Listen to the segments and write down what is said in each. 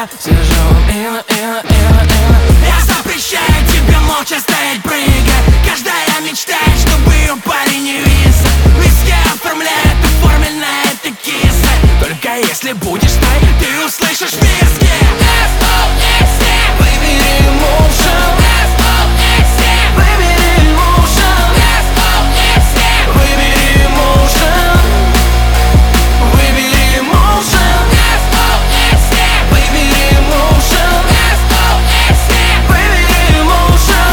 Сижу я запрещаю тебе молча стоять, прыгай. Каждая мечтает, чтобы ее парень не вис. Виски оформляет и формельная это киса. Только если будешь стай, ты услышишь виски. Выбери emotion. Выбери emotion. Выбери emotion. Выбери emotion. Выбери emotion. Выбери emotion.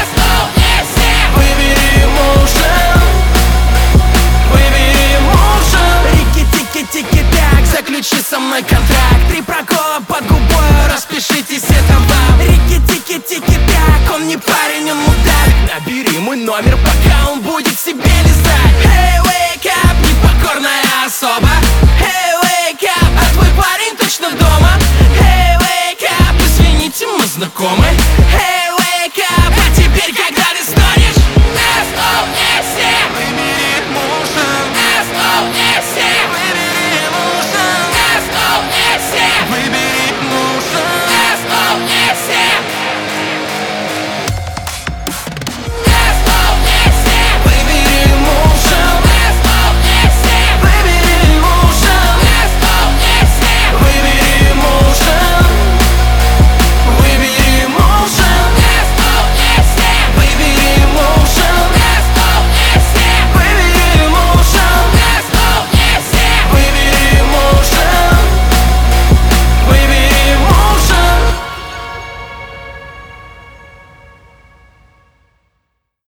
Выбери emotion. Выбери emotion. Рики-тики-тики-так, заключи со мной контракт. 3 прокола под губой, распишитесь, это вам. Рики-тики-тики-так, он не парень, он мудак. Набери мой номер, пока он будет себе лизать. Hey, wake up, непокорная особа. Hey, wake up, а твой парень точно дома. Hey, wake up, извините, мы знакомы.